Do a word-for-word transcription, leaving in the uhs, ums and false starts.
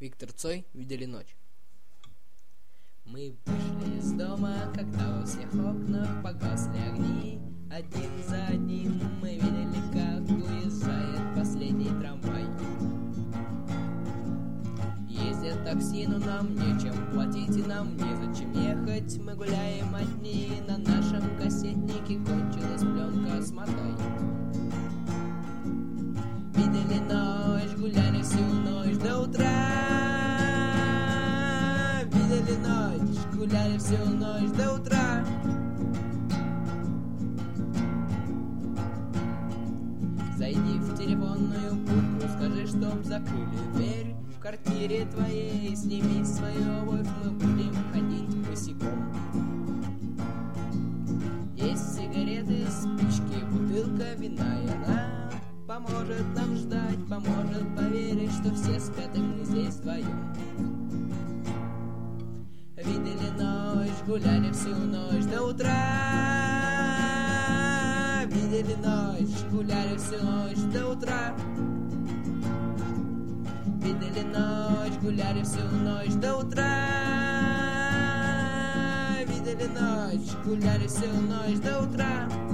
Виктор Цой, «Видели ночь». Мы вышли из дома, когда у всех окнах погасли огни. Один за одним мы видели, как уезжает последний трамвай. Ездят такси, но нам нечем платить и нам незачем ехать. Мы гуляем одни, на нашем кассетнике кончилась пленка, смотай. Видели ночь, гуляли всю ночь до утра. Видели ночь, гуляли всю ночь до утра. Зайди в телефонную будку, скажи, чтоб закрыли дверь. В квартире твоей сними свою обувь, мы будем ходить босиком. Есть сигареты, спички, бутылка вина, и она поможет нам ждать, поможет поверить, что все спят, и мы здесь вдвоем. Видели ночь, гуляли всю ночь до утра. Видели ночь, гуляли всю ночь до утра. Видели ночь, гуляли всю ночь до утра. Видели ночь, гуляли всю ночь до утра.